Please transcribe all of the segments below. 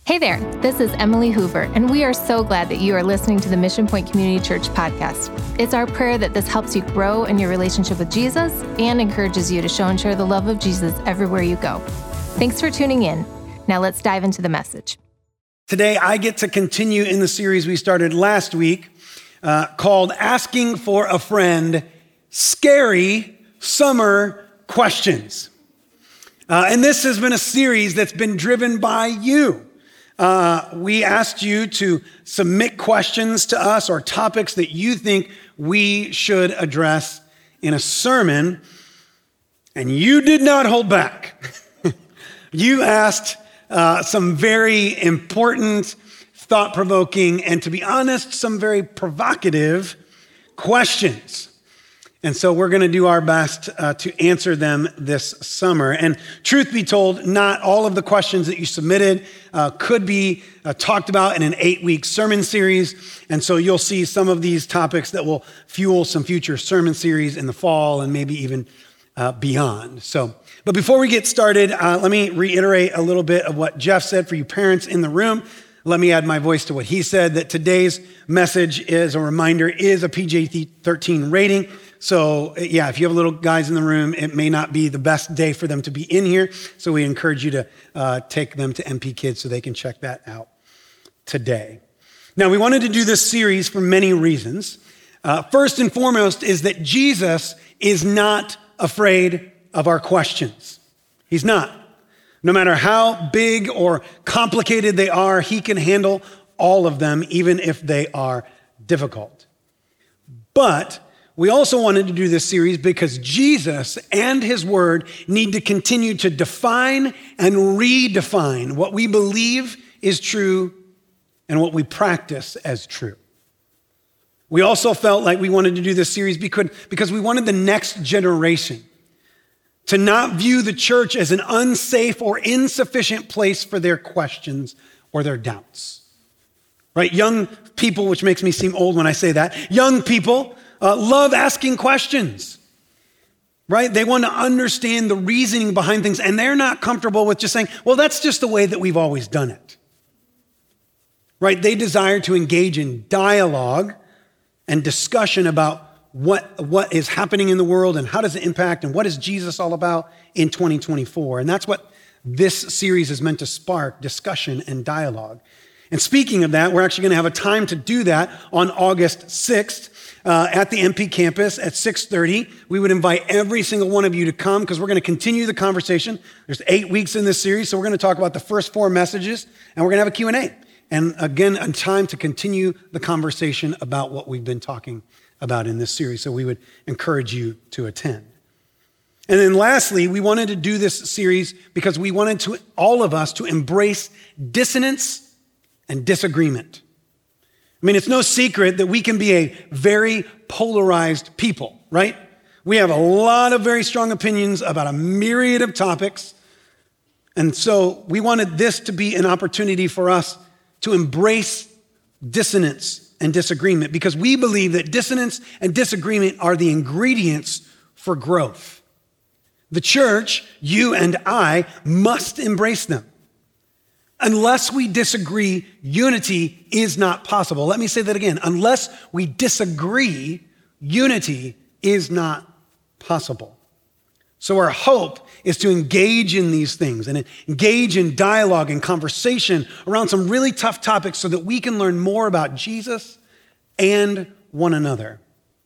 Hey there, this is Emily Hoover, and we are so glad that you are listening to the Mission Point Community Church podcast. It's our prayer that this helps you grow in your relationship with Jesus and encourages you to show and share the love of Jesus everywhere you go. Thanks for tuning in. Now let's dive into the message. Today, I get to continue in the series we started last week called Asking for a Friend, Scary Summer Questions. And this has been a series that's been driven by you. We asked you to submit questions to us or topics that you think we should address in a sermon, and you did not hold back. You asked some very important, thought-provoking, and to be honest, some very provocative questions. And so we're going to do our best to answer them this summer. And truth be told, not all of the questions that you submitted could be talked about in an 8-week sermon series. And so you'll see some of these topics that will fuel some future sermon series in the fall and maybe even beyond. But before we get started, let me reiterate a little bit of what Jeff said for you parents in the room. Let me add my voice to what he said, that today's message is a reminder, is a PG-13 rating. So yeah, if you have little guys in the room, it may not be the best day for them to be in here. So we encourage you to take them to MP Kids so they can check that out today. Now, we wanted to do this series for many reasons. First and foremost is that Jesus is not afraid of our questions. He's not. No matter how big or complicated they are, he can handle all of them, even if they are difficult. But we also wanted to do this series because Jesus and his word need to continue to define and redefine what we believe is true and what we practice as true. We also felt like we wanted to do this series because we wanted the next generation to not view the church as an unsafe or insufficient place for their questions or their doubts. Right? Young people, which makes me seem old when I say that, young people love asking questions, right? They want to understand the reasoning behind things, and they're not comfortable with just saying, well, that's just the way that we've always done it, right? They desire to engage in dialogue and discussion about what is happening in the world and how does it impact and what is Jesus all about in 2024. And that's what this series is meant to spark, discussion and dialogue. And speaking of that, we're actually going to have a time to do that on August 6th at the MP campus at 6:30. We would invite every single one of you to come because we're going to continue the conversation. There's 8 weeks in this series, so we're going to talk about the first 4 messages, and we're going to have a Q&A. And again, a time to continue the conversation about what we've been talking about in this series. So we would encourage you to attend. And then lastly, we wanted to do this series because we wanted all of us to embrace dissonance and disagreement. I mean, it's no secret that we can be a very polarized people, right? We have a lot of very strong opinions about a myriad of topics. And so we wanted this to be an opportunity for us to embrace dissonance and disagreement because we believe that dissonance and disagreement are the ingredients for growth. The church, you and I, must embrace them. Unless we disagree, unity is not possible. Let me say that again. Unless we disagree, unity is not possible. So our hope is to engage in these things and engage in dialogue and conversation around some really tough topics so that we can learn more about Jesus and one another.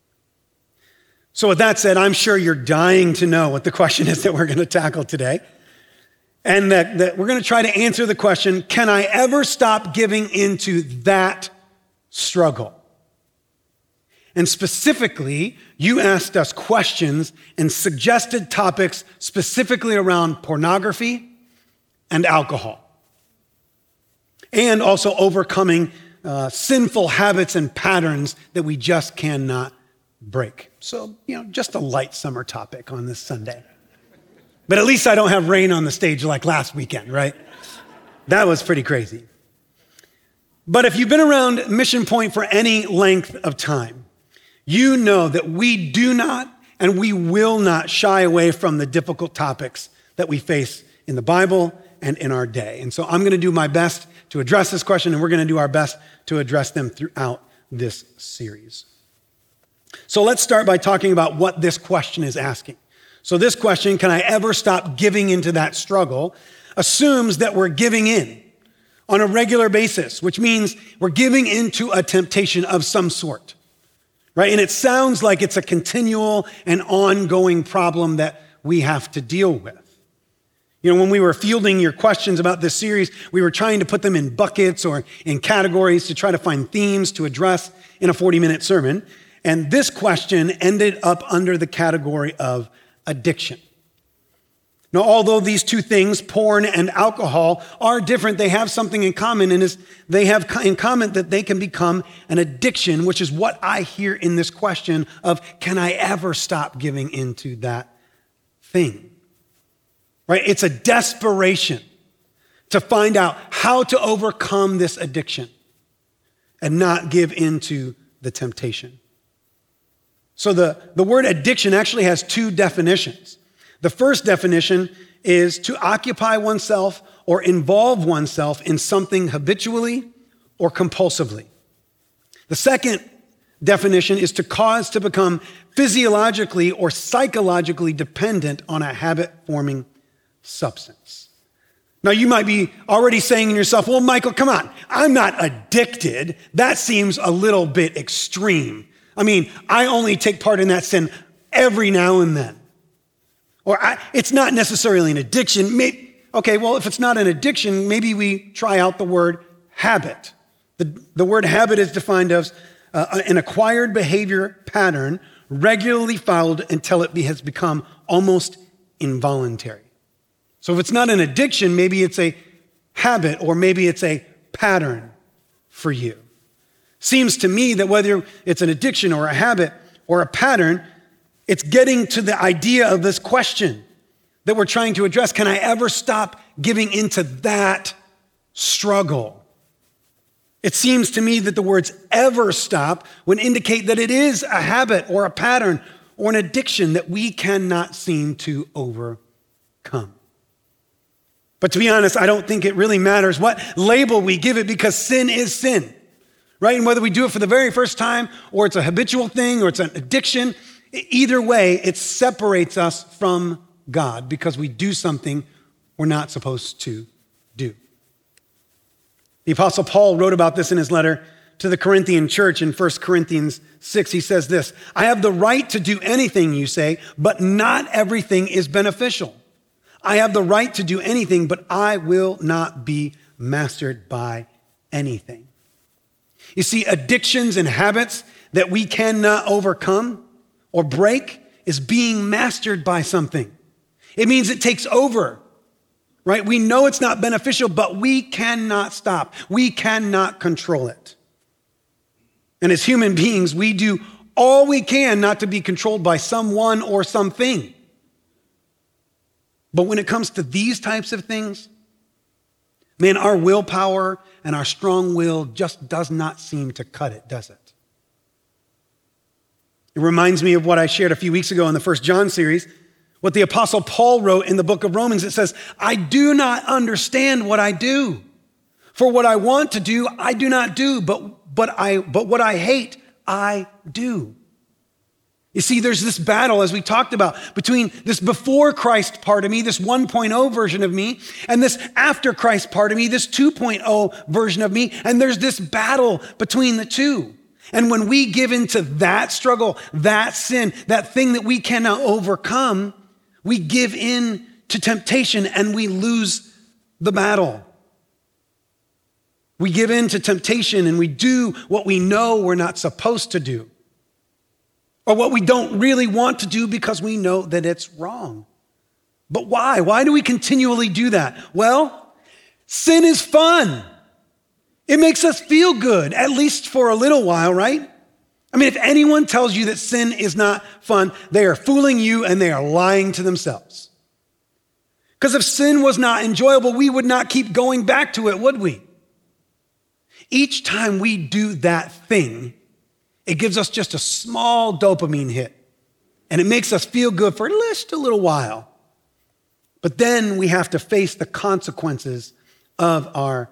So with that said, I'm sure you're dying to know what the question is that we're going to tackle today. And that we're going to try to answer the question, can I ever stop giving into that struggle? And specifically, you asked us questions and suggested topics specifically around pornography and alcohol. And also overcoming sinful habits and patterns that we just cannot break. So, just a light summer topic on this Sunday. But at least I don't have rain on the stage like last weekend, right? That was pretty crazy. But if you've been around Mission Point for any length of time, you know that we do not and we will not shy away from the difficult topics that we face in the Bible and in our day. And so I'm going to do my best to address this question, and we're going to do our best to address them throughout this series. So let's start by talking about what this question is asking. So this question, can I ever stop giving into that struggle, assumes that we're giving in on a regular basis, which means we're giving into a temptation of some sort, right? And it sounds like it's a continual and ongoing problem that we have to deal with. You know, when we were fielding your questions about this series, we were trying to put them in buckets or in categories to try to find themes to address in a 40-minute sermon. And this question ended up under the category of addiction. Now, although these two things, porn and alcohol, are different, they have something in common, and they have in common that they can become an addiction, which is what I hear in this question of, can I ever stop giving into that thing? Right? It's a desperation to find out how to overcome this addiction and not give into the temptation. So the word addiction actually has two definitions. The first definition is to occupy oneself or involve oneself in something habitually or compulsively. The second definition is to cause to become physiologically or psychologically dependent on a habit-forming substance. Now, you might be already saying to yourself, well, Michael, come on, I'm not addicted. That seems a little bit extreme. I mean, I only take part in that sin every now and then. Or it's not necessarily an addiction. Okay, well, if it's not an addiction, maybe we try out the word habit. The word habit is defined as an acquired behavior pattern regularly followed until it has become almost involuntary. So if it's not an addiction, maybe it's a habit or maybe it's a pattern for you. Seems to me that whether it's an addiction or a habit or a pattern, it's getting to the idea of this question that we're trying to address. Can I ever stop giving into that struggle? It seems to me that the words ever stop would indicate that it is a habit or a pattern or an addiction that we cannot seem to overcome. But to be honest, I don't think it really matters what label we give it, because sin is sin, right? And whether we do it for the very first time or it's a habitual thing or it's an addiction, either way, it separates us from God because we do something we're not supposed to do. The Apostle Paul wrote about this in his letter to the Corinthian church in 1 Corinthians 6. He says this, I have the right to do anything, you say, but not everything is beneficial. I have the right to do anything, but I will not be mastered by anything. You see, addictions and habits that we cannot overcome or break is being mastered by something. It means it takes over, right? We know it's not beneficial, but we cannot stop. We cannot control it. And as human beings, we do all we can not to be controlled by someone or something. But when it comes to these types of things, man, our willpower and our strong will just does not seem to cut it, does it? It reminds me of what I shared a few weeks ago in the 1 John series, what the Apostle Paul wrote in the book of Romans. It says, I do not understand what I do. For what I want to do, I do not do, but what I hate, I do. You see, there's this battle, as we talked about, between this before Christ part of me, this 1.0 version of me, and this after Christ part of me, this 2.0 version of me, and there's this battle between the two. And when we give into that struggle, that sin, that thing that we cannot overcome, we give in to temptation and we lose the battle. We give in to temptation and we do what we know we're not supposed to do, or what we don't really want to do because we know that it's wrong. But why? Why do we continually do that? Well, sin is fun. It makes us feel good, at least for a little while, right? I mean, if anyone tells you that sin is not fun, they are fooling you and they are lying to themselves. Because if sin was not enjoyable, we would not keep going back to it, would we? Each time we do that thing, it gives us just a small dopamine hit, and it makes us feel good for just a little while. But then we have to face the consequences of our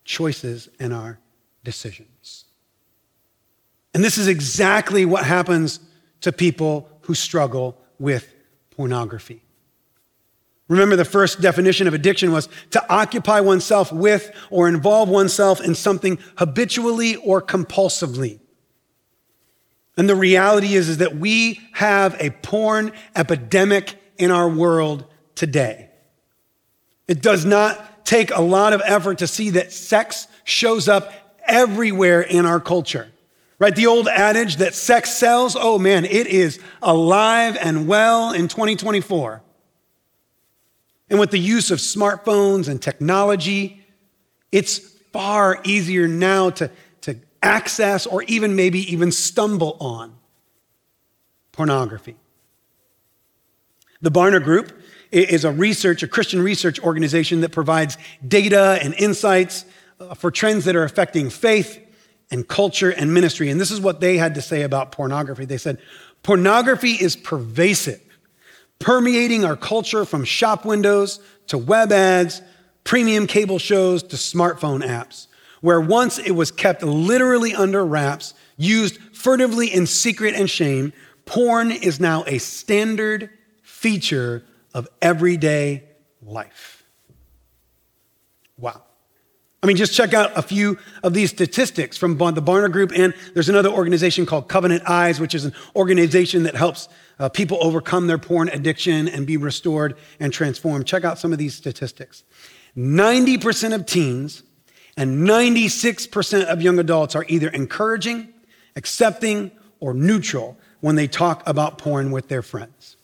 choices and our decisions. And this is exactly what happens to people who struggle with pornography. Remember, the first definition of addiction was to occupy oneself with or involve oneself in something habitually or compulsively. And the reality is that we have a porn epidemic in our world today. It does not take a lot of effort to see that sex shows up everywhere in our culture. Right? The old adage that sex sells, oh man, it is alive and well in 2024. And with the use of smartphones and technology, it's far easier now to access or even stumble on pornography. The Barna Group is a Christian research organization that provides data and insights for trends that are affecting faith and culture and ministry. And this is what they had to say about pornography. They said, pornography is pervasive, permeating our culture from shop windows to web ads, premium cable shows to smartphone apps. Where once it was kept literally under wraps, used furtively in secret and shame, porn is now a standard feature of everyday life. Wow. I mean, just check out a few of these statistics from the Barna Group, and there's another organization called Covenant Eyes, which is an organization that helps people overcome their porn addiction and be restored and transformed. Check out some of these statistics. 90% of teens and 96% of young adults are either encouraging, accepting, or neutral when they talk about porn with their friends.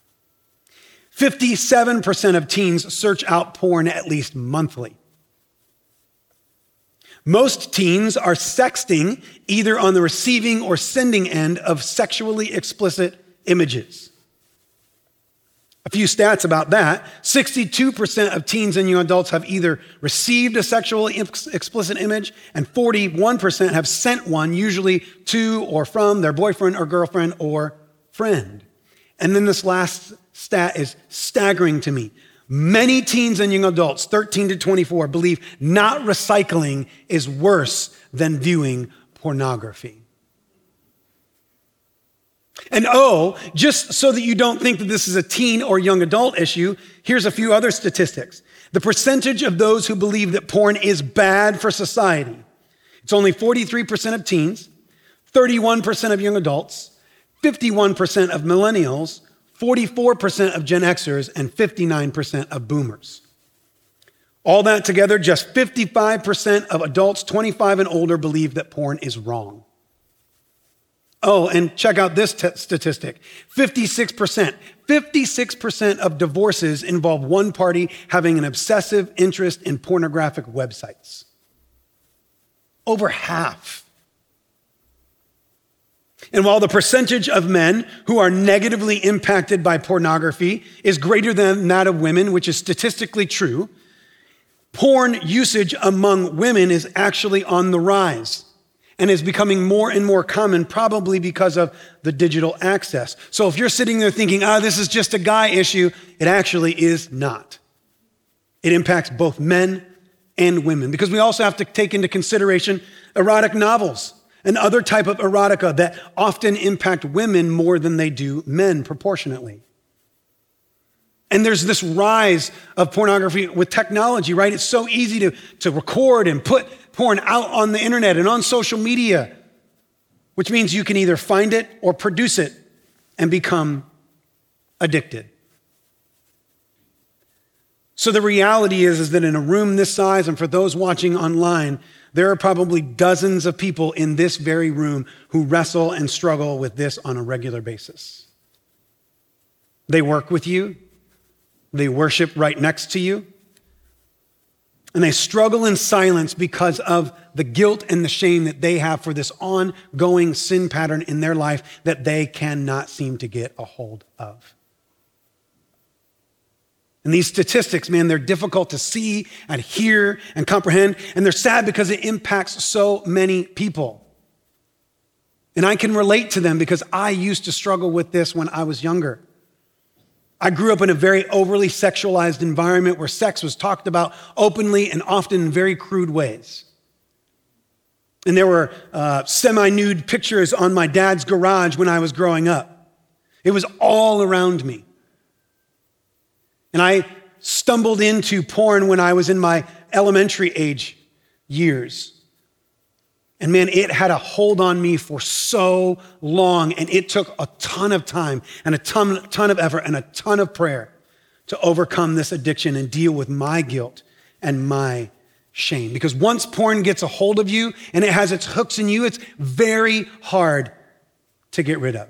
57% of teens search out porn at least monthly. Most teens are sexting either on the receiving or sending end of sexually explicit images. A few stats about that. 62% of teens and young adults have either received a sexually explicit image, and 41% have sent one, usually to or from their boyfriend or girlfriend or friend. And then this last stat is staggering to me. Many teens and young adults, 13 to 24, believe not recycling is worse than viewing pornography. And just so that you don't think that this is a teen or young adult issue, here's a few other statistics. The percentage of those who believe that porn is bad for society, it's only 43% of teens, 31% of young adults, 51% of millennials, 44% of Gen Xers, and 59% of boomers. All that together, just 55% of adults 25 and older believe that porn is wrong. Oh, and check out this statistic. 56% of divorces involve one party having an obsessive interest in pornographic websites. Over half. And while the percentage of men who are negatively impacted by pornography is greater than that of women, which is statistically true, porn usage among women is actually on the rise and is becoming more and more common, probably because of the digital access. So if you're sitting there thinking, this is just a guy issue, it actually is not. It impacts both men and women, because we also have to take into consideration erotic novels and other type of erotica that often impact women more than they do men proportionately. And there's this rise of pornography with technology, right? It's so easy to record and put porn out on the internet and on social media, which means you can either find it or produce it and become addicted. So the reality is that in a room this size, and for those watching online, there are probably dozens of people in this very room who wrestle and struggle with this on a regular basis. They work with you. They worship right next to you. And they struggle in silence because of the guilt and the shame that they have for this ongoing sin pattern in their life that they cannot seem to get a hold of. And these statistics, man, they're difficult to see and hear and comprehend, and they're sad because it impacts so many people. And I can relate to them because I used to struggle with this when I was younger. I grew up in a very overly sexualized environment where sex was talked about openly and often in very crude ways. And there were semi-nude pictures on my dad's garage when I was growing up. It was all around me. And I stumbled into porn when I was in my elementary age years. And man, it had a hold on me for so long, and it took a ton of time and a ton of effort and a ton of prayer to overcome this addiction and deal with my guilt and my shame. Because once porn gets a hold of you and it has its hooks in you, it's very hard to get rid of.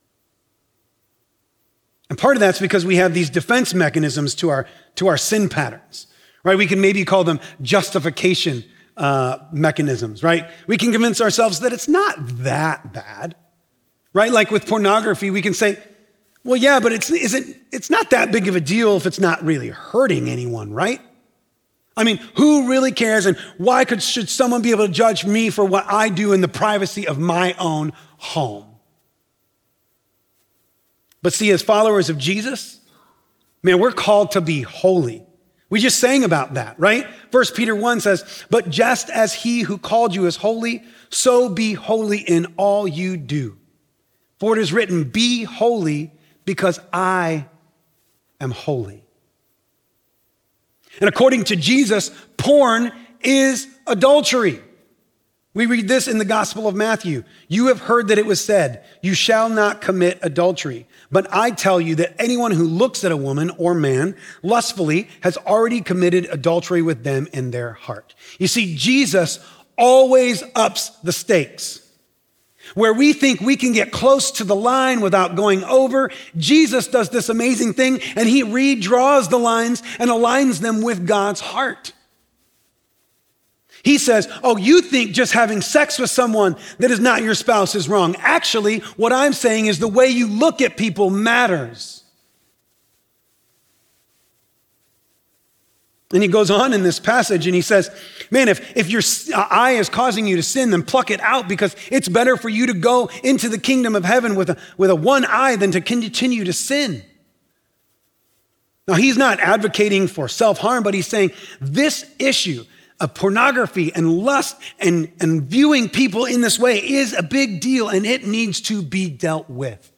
And part of that's because we have these defense mechanisms to our sin patterns, right? We can maybe call them justification mechanisms, right? We can convince ourselves that it's not that bad, right? Like with pornography, we can say, well, yeah, but it's not that big of a deal if it's not really hurting anyone, right? I mean, who really cares? And why should someone be able to judge me for what I do in the privacy of my own home? But see, as followers of Jesus, man, we're called to be holy. We just sang about that, right? 1 Peter 1 says, but just as he who called you is holy, so be holy in all you do. For it is written, be holy because I am holy. And according to Jesus, porn is adultery. We read this in the Gospel of Matthew. You have heard that it was said, you shall not commit adultery. But I tell you that anyone who looks at a woman or man lustfully has already committed adultery with them in their heart. You see, Jesus always ups the stakes. Where we think we can get close to the line without going over, Jesus does this amazing thing and he redraws the lines and aligns them with God's heart. He says, oh, you think just having sex with someone that is not your spouse is wrong. Actually, what I'm saying is the way you look at people matters. And he goes on in this passage and he says, man, if your eye is causing you to sin, then pluck it out, because it's better for you to go into the kingdom of heaven with a one eye than to continue to sin. Now, he's not advocating for self-harm, but he's saying this issue of pornography and lust and viewing people in this way is a big deal, and it needs to be dealt with.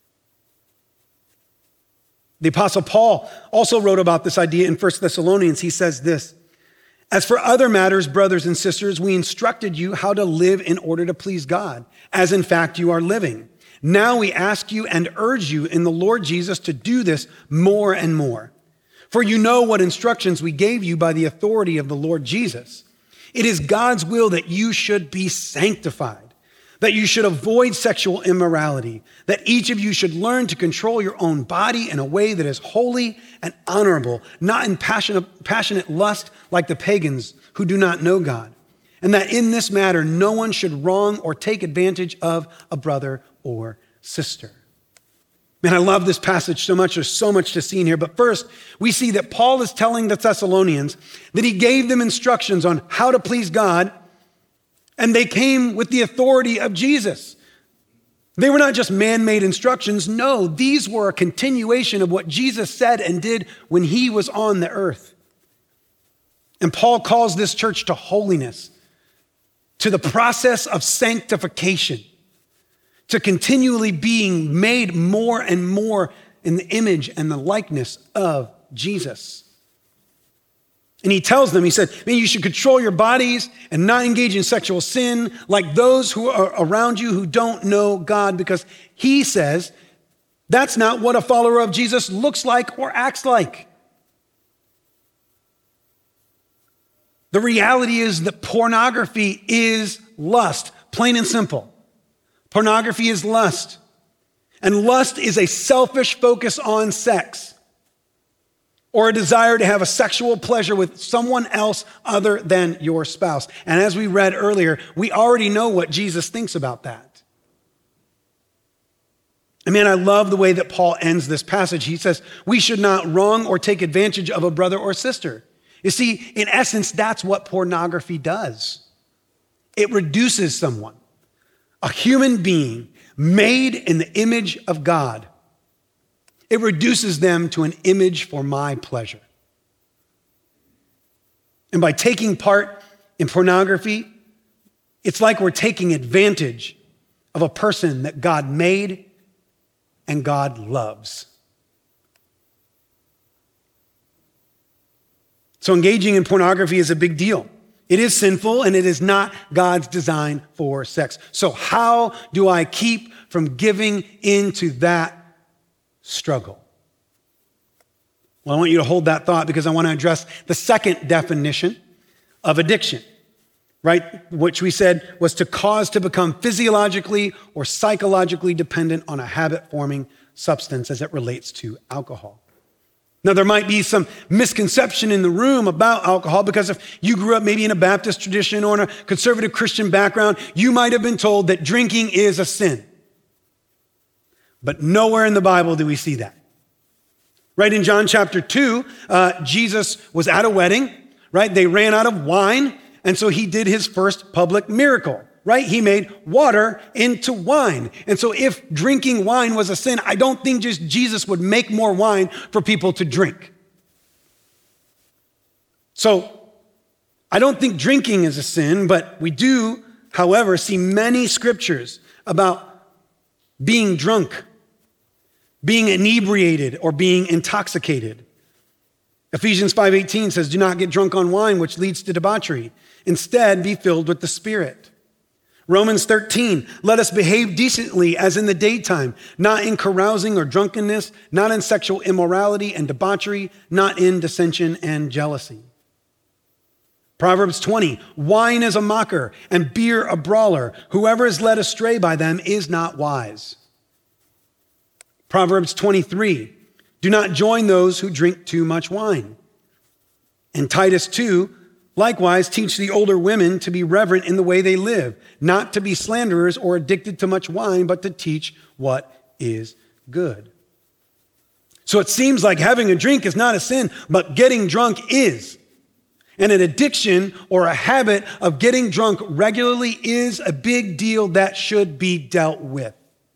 The Apostle Paul also wrote about this idea in 1 Thessalonians. He says this, as for other matters, brothers and sisters, we instructed you how to live in order to please God, as in fact you are living. Now we ask you and urge you in the Lord Jesus to do this more and more. For you know what instructions we gave you by the authority of the Lord Jesus. It is God's will that you should be sanctified, that you should avoid sexual immorality, that each of you should learn to control your own body in a way that is holy and honorable, not in passionate lust like the pagans who do not know God, and that in this matter no one should wrong or take advantage of a brother or sister. Man, I love this passage so much. There's so much to see in here. But first, we see that Paul is telling the Thessalonians that he gave them instructions on how to please God, and they came with the authority of Jesus. They were not just man-made instructions. No, these were a continuation of what Jesus said and did when he was on the earth. And Paul calls this church to holiness, to the process of sanctification, to continually being made more and more in the image and the likeness of Jesus. And he tells them, he said, man, you should control your bodies and not engage in sexual sin like those who are around you who don't know God, because he says that's not what a follower of Jesus looks like or acts like. The reality is that pornography is lust, plain and simple. Pornography is lust, and lust is a selfish focus on sex or a desire to have a sexual pleasure with someone else other than your spouse. And as we read earlier, we already know what Jesus thinks about that. And man, I love the way that Paul ends this passage. He says, we should not wrong or take advantage of a brother or sister. You see, in essence, that's what pornography does. It reduces someone, a human being made in the image of God. It reduces them to an image for my pleasure. And by taking part in pornography, it's like we're taking advantage of a person that God made and God loves. So engaging in pornography is a big deal. It is sinful and it is not God's design for sex. So how do I keep from giving into that struggle? Well, I want you to hold that thought because I want to address the second definition of addiction, right? Which we said was to cause to become physiologically or psychologically dependent on a habit-forming substance as it relates to alcohol. Now, there might be some misconception in the room about alcohol because if you grew up maybe in a Baptist tradition or in a conservative Christian background, you might have been told that drinking is a sin. But nowhere in the Bible do we see that. Right in John chapter 2, Jesus was at a wedding, right? They ran out of wine, and so he did his first public miracle, right? He made water into wine. And so if drinking wine was a sin, I don't think just Jesus would make more wine for people to drink. So I don't think drinking is a sin, but we do, however, see many scriptures about being drunk, being inebriated, or being intoxicated. Ephesians 5:18 says, do not get drunk on wine, which leads to debauchery. Instead, be filled with the Spirit. Romans 13, let us behave decently as in the daytime, not in carousing or drunkenness, not in sexual immorality and debauchery, not in dissension and jealousy. Proverbs 20, wine is a mocker and beer a brawler. Whoever is led astray by them is not wise. Proverbs 23, do not join those who drink too much wine. And Titus 2, likewise, teach the older women to be reverent in the way they live, not to be slanderers or addicted to much wine, but to teach what is good. So it seems like having a drink is not a sin, but getting drunk is. And an addiction or a habit of getting drunk regularly is a big deal that should be dealt with.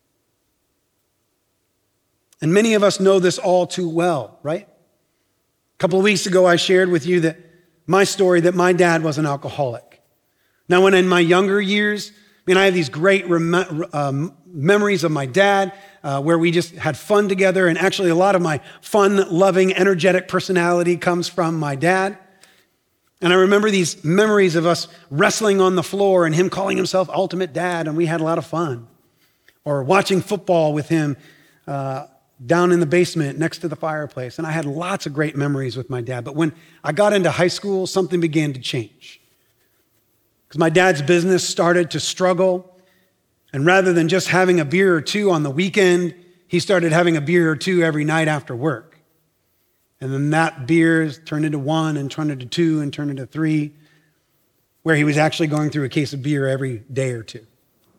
And many of us know this all too well, right? A couple of weeks ago, I shared with you that my story that my dad was an alcoholic. Now, when in my younger years, I have these great memories of my dad where we just had fun together. And actually, a lot of my fun, loving, energetic personality comes from my dad. And I remember these memories of us wrestling on the floor and him calling himself Ultimate Dad, and we had a lot of fun. Or watching football with him down in the basement next to the fireplace. And I had lots of great memories with my dad. But when I got into high school, something began to change. Because my dad's business started to struggle. And rather than just having a beer or two on the weekend, he started having a beer or two every night after work. And then that beer turned into one and turned into two and turned into three, where he was actually going through a case of beer every day or two.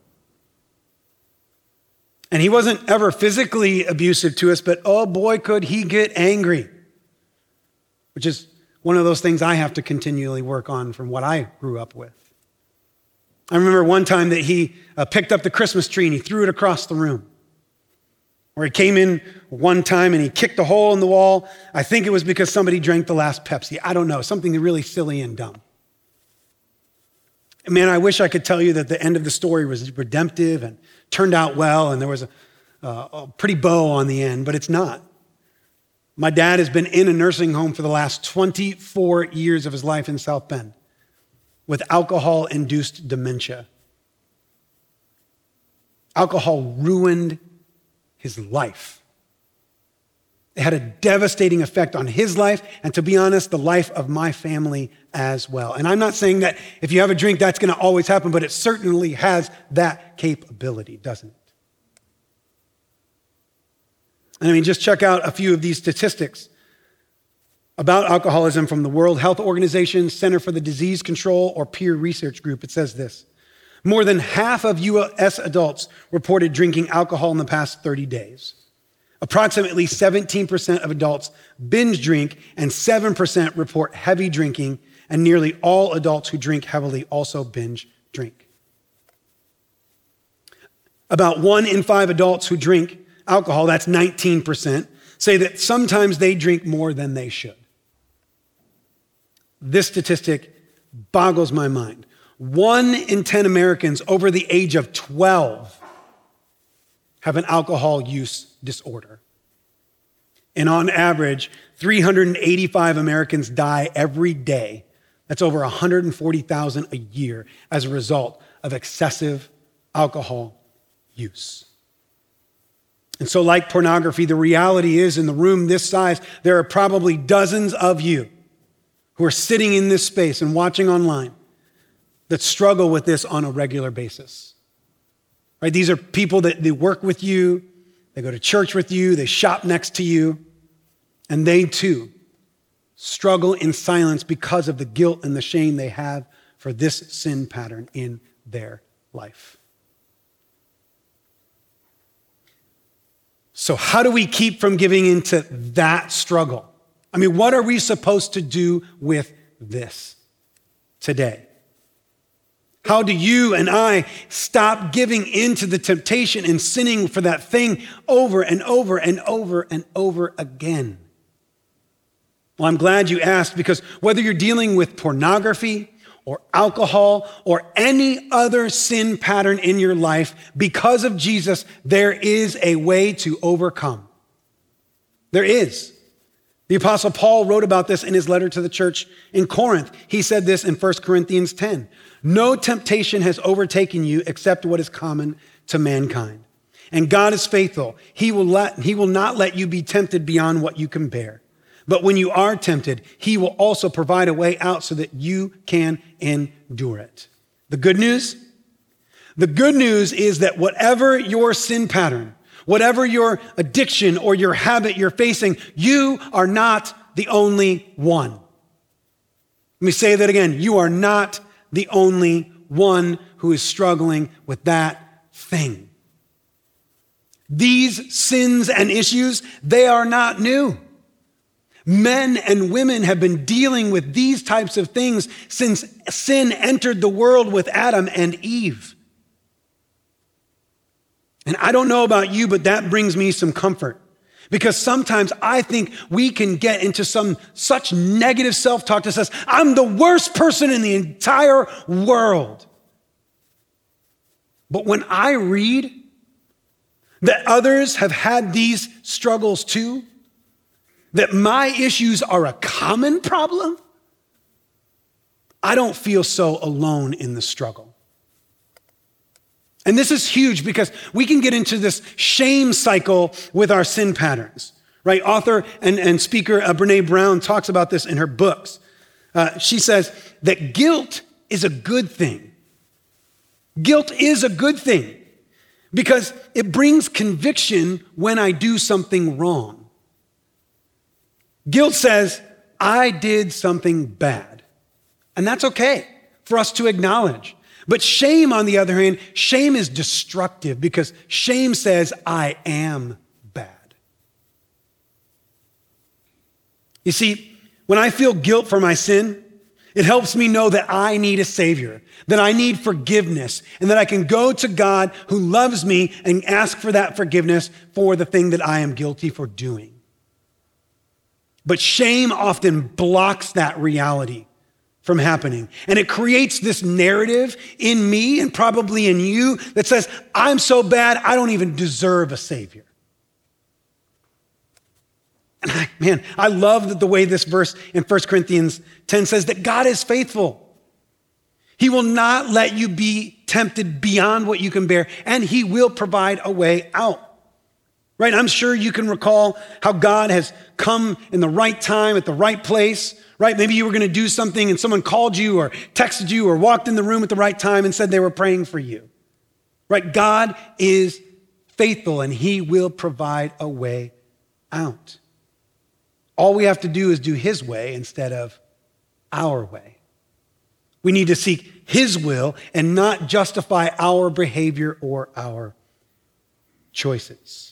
And he wasn't ever physically abusive to us, but oh boy, could he get angry, which is one of those things I have to continually work on from what I grew up with. I remember one time that he picked up the Christmas tree and he threw it across the room. Or he came in one time and he kicked a hole in the wall. I think it was because somebody drank the last Pepsi. I don't know, something really silly and dumb. Man, I wish I could tell you that the end of the story was redemptive and turned out well and there was a pretty bow on the end, but it's not. My dad has been in a nursing home for the last 24 years of his life in South Bend with alcohol-induced dementia. Alcohol ruined his life. It had a devastating effect on his life, and to be honest, the life of my family as well. And I'm not saying that if you have a drink, that's going to always happen, but it certainly has that capability, doesn't it? And just check out a few of these statistics about alcoholism from the World Health Organization, Center for the Disease Control, or Peer Research Group. It says this: more than half of U.S. adults reported drinking alcohol in the past 30 days. Approximately 17% of adults binge drink, and 7% report heavy drinking, and nearly all adults who drink heavily also binge drink. About 1 in 5 adults who drink alcohol, that's 19%, say that sometimes they drink more than they should. This statistic boggles my mind. 1 in 10 Americans over the age of 12 have an alcohol use disorder. And on average, 385 Americans die every day. That's over 140,000 a year as a result of excessive alcohol use. And so, like pornography, the reality is in the room this size, there are probably dozens of you who are sitting in this space and watching online that struggle with this on a regular basis. Right? These are people that they work with you, they go to church with you, they shop next to you, and they too struggle in silence because of the guilt and the shame they have for this sin pattern in their life. So how do we keep from giving into that struggle? I mean, what are we supposed to do with this today? How do you and I stop giving into the temptation and sinning for that thing over and over and over and over again? Well, I'm glad you asked, because whether you're dealing with pornography or alcohol or any other sin pattern in your life, because of Jesus, there is a way to overcome. There is. The Apostle Paul wrote about this in his letter to the church in Corinth. He said this in 1 Corinthians 10. No temptation has overtaken you except what is common to mankind. And God is faithful. He will not let you be tempted beyond what you can bear. But when you are tempted, he will also provide a way out so that you can endure it. The good news? The good news is that whatever your sin pattern, whatever your addiction or your habit you're facing, you are not the only one. Let me say that again. You are not the only one who is struggling with that thing. These sins and issues, they are not new. Men and women have been dealing with these types of things since sin entered the world with Adam and Eve. And I don't know about you, but that brings me some comfort, because sometimes I think we can get into such negative self-talk that says, I'm the worst person in the entire world. But when I read that others have had these struggles too, that my issues are a common problem, I don't feel so alone in the struggle. And this is huge, because we can get into this shame cycle with our sin patterns, right? Author and speaker Brené Brown talks about this in her books. She says that guilt is a good thing. Guilt is a good thing because it brings conviction when I do something wrong. Guilt says, I did something bad. And that's okay for us to acknowledge. But shame, on the other hand, shame is destructive, because shame says, I am bad. You see, when I feel guilt for my sin, it helps me know that I need a Savior, that I need forgiveness, and that I can go to God who loves me and ask for that forgiveness for the thing that I am guilty for doing. But shame often blocks that reality from happening. And it creates this narrative in me and probably in you that says, I'm so bad, I don't even deserve a Savior. And I love the way this verse in 1 Corinthians 10 says that God is faithful. He will not let you be tempted beyond what you can bear, and he will provide a way out. Right? I'm sure you can recall how God has come in the right time at the right place, right? Maybe you were going to do something and someone called you or texted you or walked in the room at the right time and said they were praying for you, right? God is faithful and he will provide a way out. All we have to do is do his way instead of our way. We need to seek his will and not justify our behavior or our choices.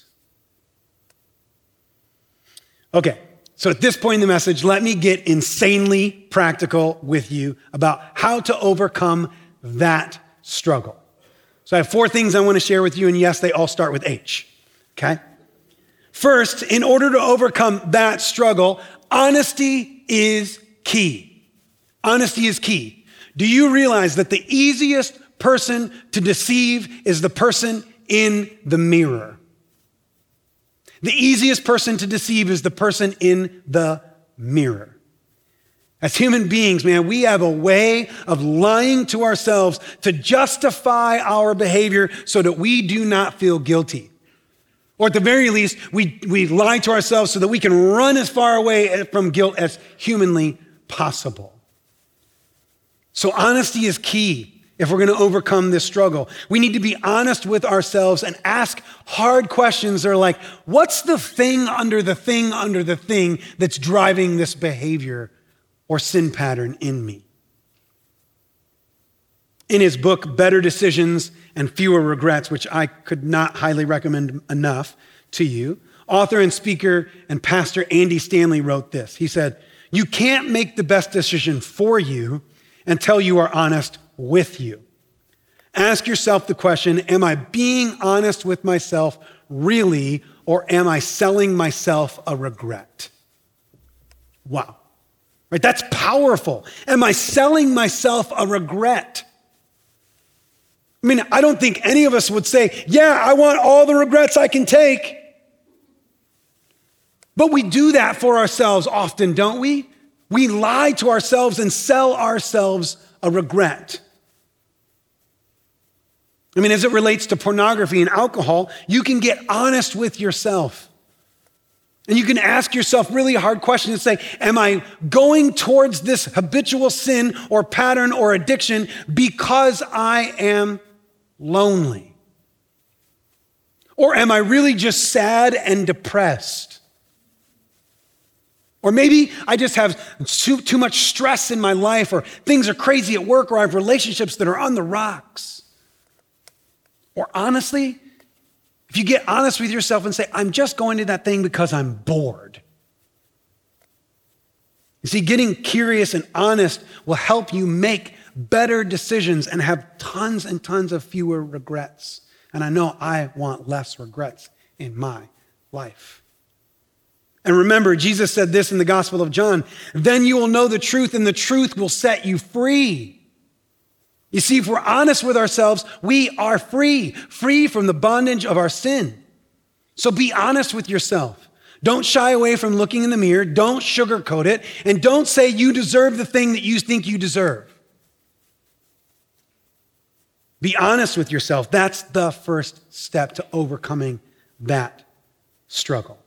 Okay, so at this point in the message, let me get insanely practical with you about how to overcome that struggle. So I have 4 things I want to share with you, and yes, they all start with H, okay? First, in order to overcome that struggle, honesty is key. Honesty is key. Do you realize that the easiest person to deceive is the person in the mirror? The easiest person to deceive is the person in the mirror. As human beings, man, we have a way of lying to ourselves to justify our behavior so that we do not feel guilty. Or at the very least, we lie to ourselves so that we can run as far away from guilt as humanly possible. So honesty is key if we're going to overcome this struggle. We need to be honest with ourselves and ask hard questions that are like, what's the thing under the thing under the thing that's driving this behavior or sin pattern in me? In his book, Better Decisions and Fewer Regrets, which I could not highly recommend enough to you, author and speaker and pastor Andy Stanley wrote this. He said, "You can't make the best decision for you until you are honest with you. Ask yourself the question, am I being honest with myself really, or am I selling myself a regret?" Wow. Right? That's powerful. Am I selling myself a regret? I mean, I don't think any of us would say, yeah, I want all the regrets I can take. But we do that for ourselves often, don't we? We lie to ourselves and sell ourselves a regret. I mean, as it relates to pornography and alcohol, you can get honest with yourself. And you can ask yourself really hard questions and say, am I going towards this habitual sin or pattern or addiction because I am lonely? Or am I really just sad and depressed? Or maybe I just have too much stress in my life, or things are crazy at work, or I have relationships that are on the rocks. Or honestly, if you get honest with yourself and say, I'm just going to that thing because I'm bored. You see, getting curious and honest will help you make better decisions and have tons and tons of fewer regrets. And I know I want less regrets in my life. And remember, Jesus said this in the Gospel of John, then you will know the truth and the truth will set you free. You see, if we're honest with ourselves, we are free from the bondage of our sin. So be honest with yourself. Don't shy away from looking in the mirror. Don't sugarcoat it. And don't say you deserve the thing that you think you deserve. Be honest with yourself. That's the first step to overcoming that struggle.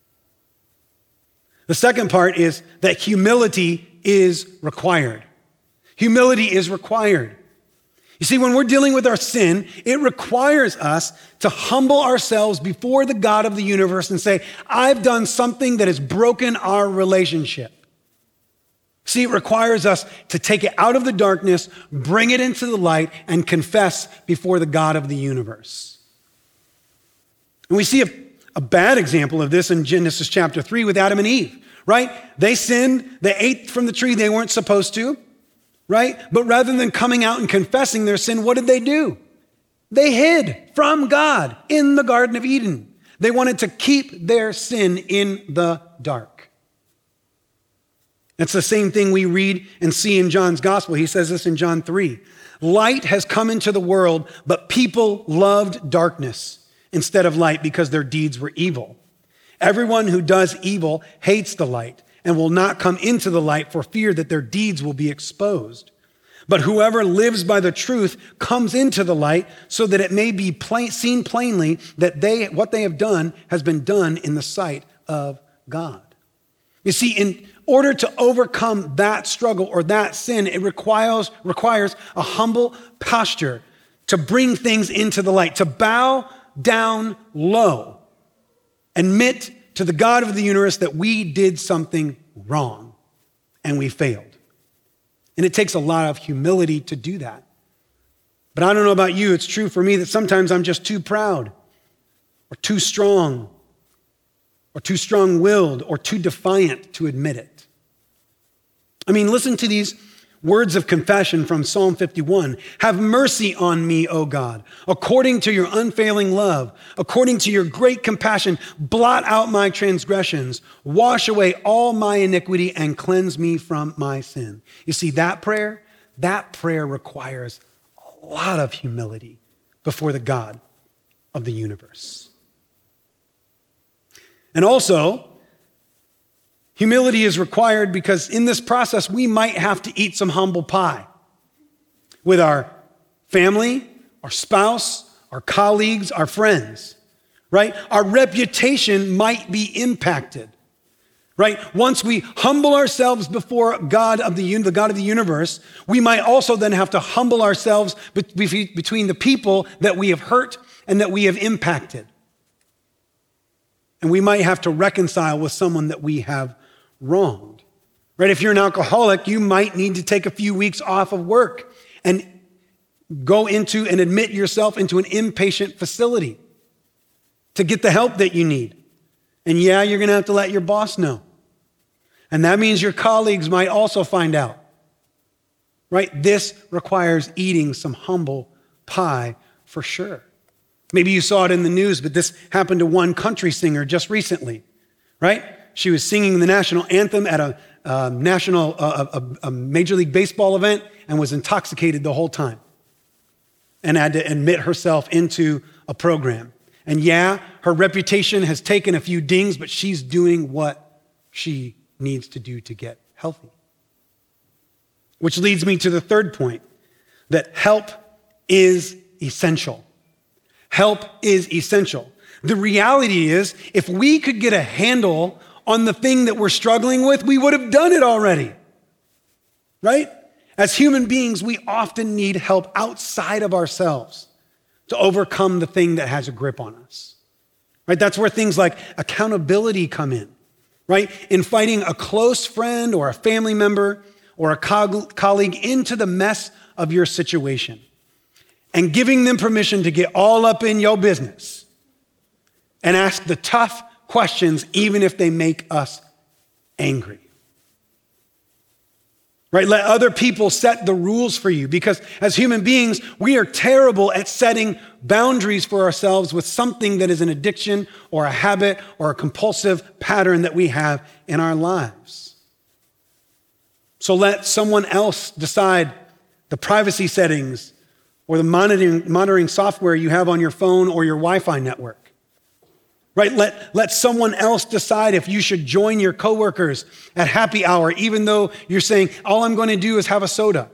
The second part is that humility is required. Humility is required. You see, when we're dealing with our sin, it requires us to humble ourselves before the God of the universe and say, I've done something that has broken our relationship. See, it requires us to take it out of the darkness, bring it into the light, and confess before the God of the universe. And we see a bad example of this in Genesis chapter 3 with Adam and Eve, right? They sinned, they ate from the tree they weren't supposed to, right? But rather than coming out and confessing their sin, what did they do? They hid from God in the Garden of Eden. They wanted to keep their sin in the dark. It's the same thing we read and see in John's gospel. He says this in John 3. Light has come into the world, but people loved darkness instead of light because their deeds were evil. Everyone who does evil hates the light and will not come into the light for fear that their deeds will be exposed. But whoever lives by the truth comes into the light so that it may be seen plainly that what they have done has been done in the sight of God. You see, in order to overcome that struggle or that sin, it requires a humble posture to bring things into the light, to bow down low, admit to the God of the universe that we did something wrong and we failed. And it takes a lot of humility to do that. But I don't know about you, it's true for me that sometimes I'm just too proud or too strong or too strong-willed or too defiant to admit it. I mean, listen to these Words of confession from Psalm 51. Have mercy on me, O God, according to your unfailing love, according to your great compassion, blot out my transgressions, wash away all my iniquity and cleanse me from my sin. You see, that prayer requires a lot of humility before the God of the universe. And also, humility is required because in this process, we might have to eat some humble pie with our family, our spouse, our colleagues, our friends, right? Our reputation might be impacted, right? Once we humble ourselves before the God of the universe, we might also then have to humble ourselves between the people that we have hurt and that we have impacted. And we might have to reconcile with someone that we have wronged, right? If you're an alcoholic, you might need to take a few weeks off of work and go into and admit yourself into an inpatient facility to get the help that you need. And yeah, you're going to have to let your boss know. And that means your colleagues might also find out, right? This requires eating some humble pie for sure. Maybe you saw it in the news, but this happened to one country singer just recently, right? She was singing the national anthem at a Major League Baseball event and was intoxicated the whole time and had to admit herself into a program. And yeah, her reputation has taken a few dings, but she's doing what she needs to do to get healthy. Which leads me to the third point, that help is essential. Help is essential. The reality is, if we could get a handle on the thing that we're struggling with, we would have done it already, right? As human beings, we often need help outside of ourselves to overcome the thing that has a grip on us, right? That's where things like accountability come in, right? Inviting a close friend or a family member or a colleague into the mess of your situation and giving them permission to get all up in your business and ask the tough questions, even if they make us angry. Right? Let other people set the rules for you, because as human beings, we are terrible at setting boundaries for ourselves with something that is an addiction or a habit or a compulsive pattern that we have in our lives. So let someone else decide the privacy settings or the monitoring software you have on your phone or your Wi-Fi network. Right? Let someone else decide if you should join your coworkers at happy hour, even though you're saying, all I'm going to do is have a soda.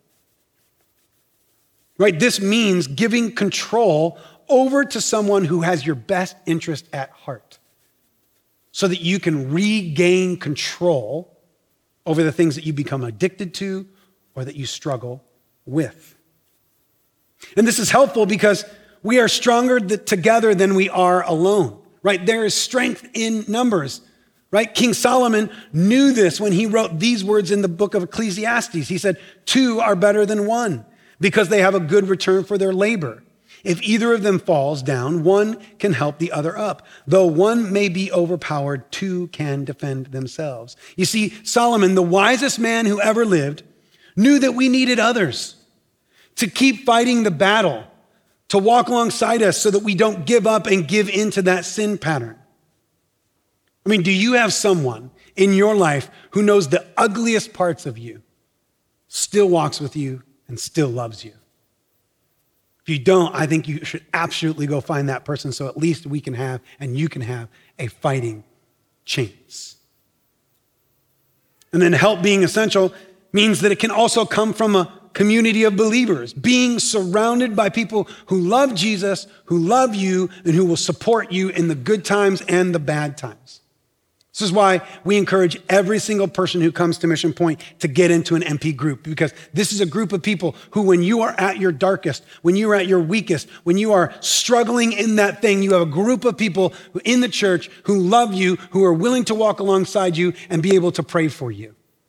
Right? This means giving control over to someone who has your best interest at heart so that you can regain control over the things that you become addicted to or that you struggle with. And this is helpful because we are stronger together than we are alone. Right? There is strength in numbers, right? King Solomon knew this when he wrote these words in the book of Ecclesiastes. He said, 2 are better than 1 because they have a good return for their labor. If either of them falls down, one can help the other up. Though one may be overpowered, 2 can defend themselves. You see, Solomon, the wisest man who ever lived, knew that we needed others to keep fighting the battle, to walk alongside us so that we don't give up and give into that sin pattern. I mean, do you have someone in your life who knows the ugliest parts of you, still walks with you, and still loves you? If you don't, I think you should absolutely go find that person so at least we can have, and you can have, a fighting chance. And then help being essential means that it can also come from a community of believers, being surrounded by people who love Jesus, who love you, and who will support you in the good times and the bad times. This is why we encourage every single person who comes to Mission Point to get into an MP group, because this is a group of people who, when you are at your darkest, when you are at your weakest, when you are struggling in that thing, you have a group of people in the church who love you, who are willing to walk alongside you and be able to pray for you.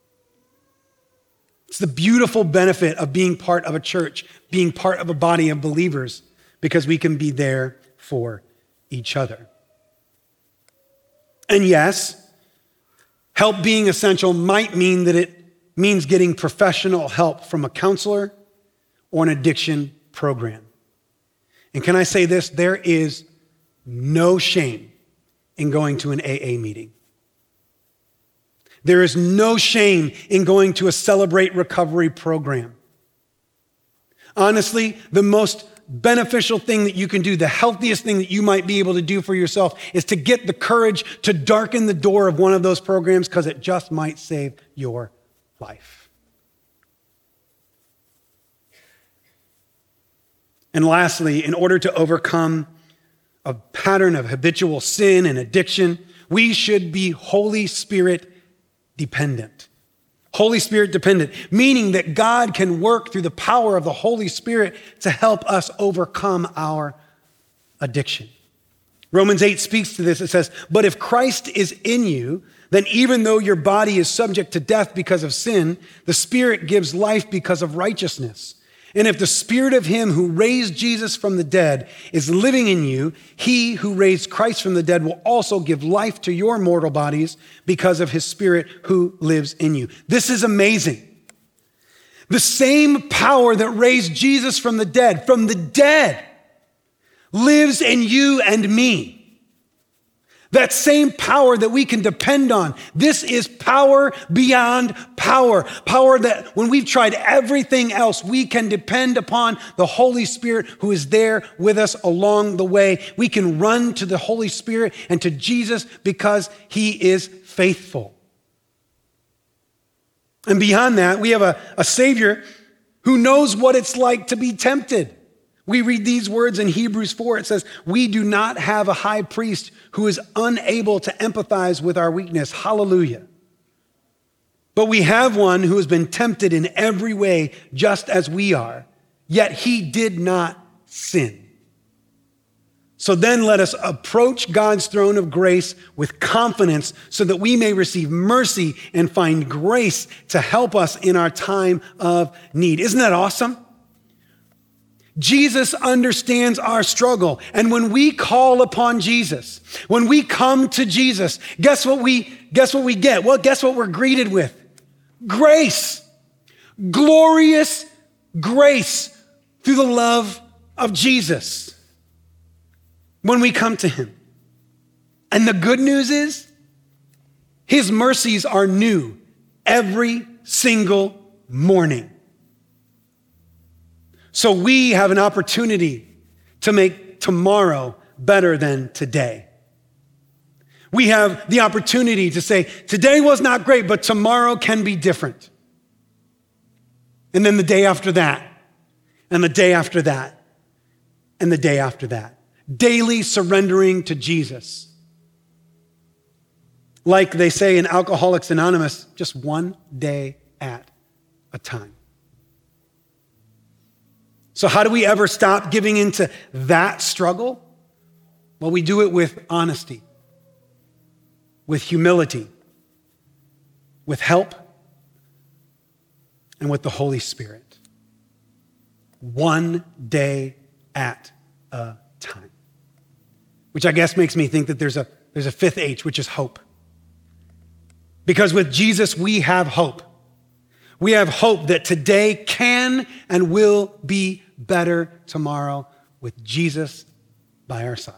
It's the beautiful benefit of being part of a church, being part of a body of believers, because we can be there for each other. And yes, help being essential might mean that it means getting professional help from a counselor or an addiction program. And can I say this? There is no shame in going to an AA meeting. There is no shame in going to a Celebrate Recovery program. Honestly, the most beneficial thing that you can do, the healthiest thing that you might be able to do for yourself is to get the courage to darken the door of one of those programs because it just might save your life. And lastly, in order to overcome a pattern of habitual sin and addiction, we should be Holy Spirit dependent. Holy Spirit dependent, meaning that God can work through the power of the Holy Spirit to help us overcome our addiction. Romans 8 speaks to this. It says, "But if Christ is in you, then even though your body is subject to death because of sin, the Spirit gives life because of righteousness. And if the Spirit of him who raised Jesus from the dead is living in you, he who raised Christ from the dead will also give life to your mortal bodies because of his Spirit who lives in you." This is amazing. The same power that raised Jesus from the dead, lives in you and me. That same power that we can depend on. This is power beyond power. Power that when we've tried everything else, we can depend upon the Holy Spirit who is there with us along the way. We can run to the Holy Spirit and to Jesus because he is faithful. And beyond that, we have a Savior who knows what it's like to be tempted. We read these words in Hebrews 4. It says, "We do not have a high priest who is unable to empathize with our weakness." Hallelujah. "But we have one who has been tempted in every way, just as we are, yet he did not sin. So then let us approach God's throne of grace with confidence so that we may receive mercy and find grace to help us in our time of need." Isn't that awesome? Jesus understands our struggle. And when we call upon Jesus, when we come to Jesus, guess what we get? Well, guess what we're greeted with? Grace. Glorious grace through the love of Jesus when we come to him. And the good news is his mercies are new every single morning. So we have an opportunity to make tomorrow better than today. We have the opportunity to say, today was not great, but tomorrow can be different. And then the day after that, and the day after that, and the day after that. Daily surrendering to Jesus. Like they say in Alcoholics Anonymous, just one day at a time. So how do we ever stop giving into that struggle? Well, we do it with honesty, with humility, with help, and with the Holy Spirit. One day at a time. Which I guess makes me think that there's a fifth H, which is hope. Because with Jesus, we have hope. We have hope that today can and will be better tomorrow with Jesus by our side.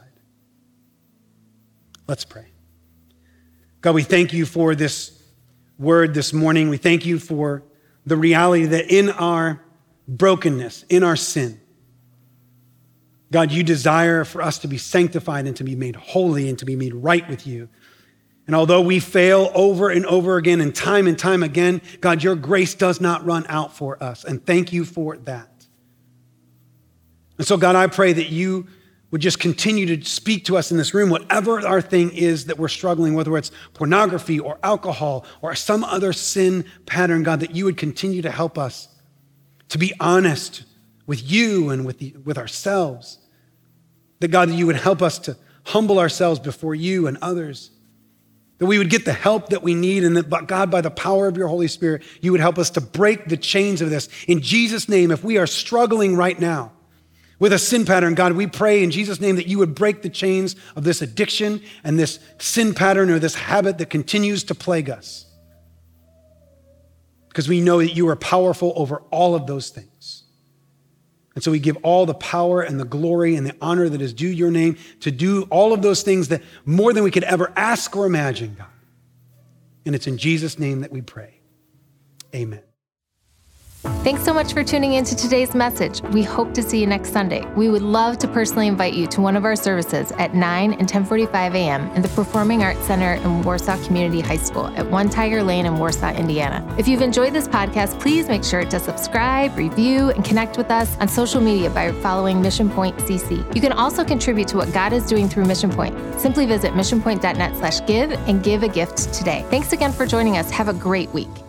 Let's pray. God, we thank you for this word this morning. We thank you for the reality that in our brokenness, in our sin, God, you desire for us to be sanctified and to be made holy and to be made right with you. And although we fail over and over again and time again, God, your grace does not run out for us. And thank you for that. And so, God, I pray that you would just continue to speak to us in this room, whatever our thing is that we're struggling with, whether it's pornography or alcohol or some other sin pattern, God, that you would continue to help us to be honest with you and with ourselves. That, God, that you would help us to humble ourselves before you and others. That we would get the help that we need, and that, God, by the power of your Holy Spirit, you would help us to break the chains of this. In Jesus' name, if we are struggling right now with a sin pattern, God, we pray in Jesus' name that you would break the chains of this addiction and this sin pattern or this habit that continues to plague us. because we know that you are powerful over all of those things. And so we give all the power and the glory and the honor that is due your name to do all of those things that more than we could ever ask or imagine, God. And it's in Jesus' name that we pray. Amen. Thanks so much for tuning into today's message. We hope to see you next Sunday. We would love to personally invite you to one of our services at 9 and 10:45 a.m. in the Performing Arts Center in Warsaw Community High School at 1 Tiger Lane in Warsaw, Indiana. If you've enjoyed this podcast, please make sure to subscribe, review, and connect with us on social media by following Mission Point CC. You can also contribute to what God is doing through Mission Point. Simply visit missionpoint.net/give and give a gift today. Thanks again for joining us. Have a great week.